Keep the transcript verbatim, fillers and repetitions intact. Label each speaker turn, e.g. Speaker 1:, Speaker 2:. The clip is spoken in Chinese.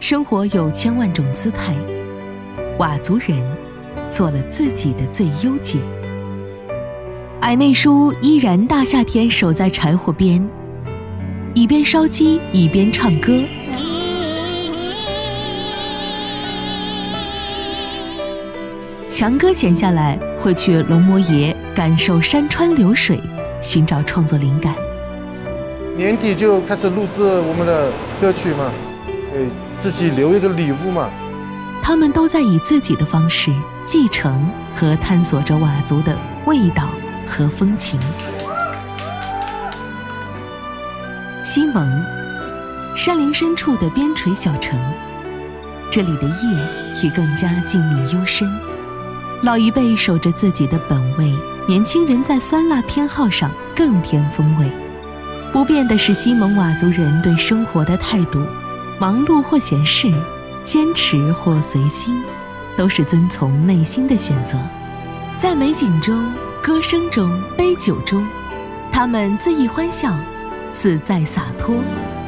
Speaker 1: 生活有千万种姿态，佤族人做了自己的最优解。矮内叔依然大夏天守在柴火边，一边烧鸡一边唱歌。强哥闲下来会去龙摩爷感受山川流水，寻找创作灵感。
Speaker 2: 年底就开始录制我们的歌曲嘛，给自己留一个礼物嘛。
Speaker 1: 他们都在以自己的方式继承和探索着佤族的味道和风情。西蒙，山林深处的边陲小城，这里的夜也更加静谧幽深。老一辈守着自己的本位，年轻人在酸辣偏好上更添风味。不变的是西蒙佤族人对生活的态度，忙碌或闲适，坚持或随心，都是遵从内心的选择。在美景中、歌声中、杯酒中，他们恣意欢笑，自在洒脱。